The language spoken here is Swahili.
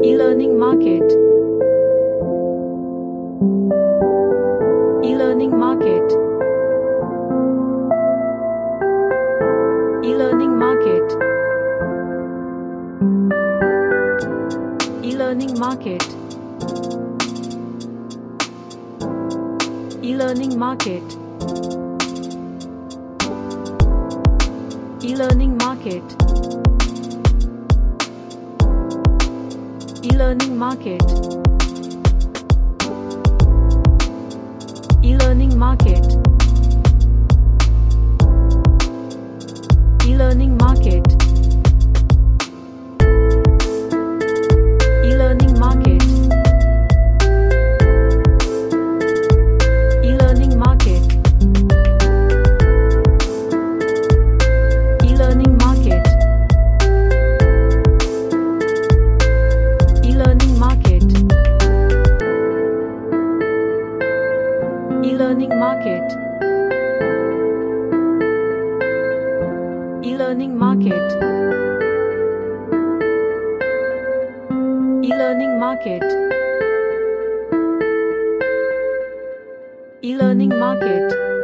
E-learning market. E-learning market. E-learning market. E-learning market. E-learning market. E-learning market. E-learning market. E-learning market. E-learning market. E-learning market. E-learning market. E-learning market. E-learning market. E-learning market. E-learning market. E-learning market. E-learning market.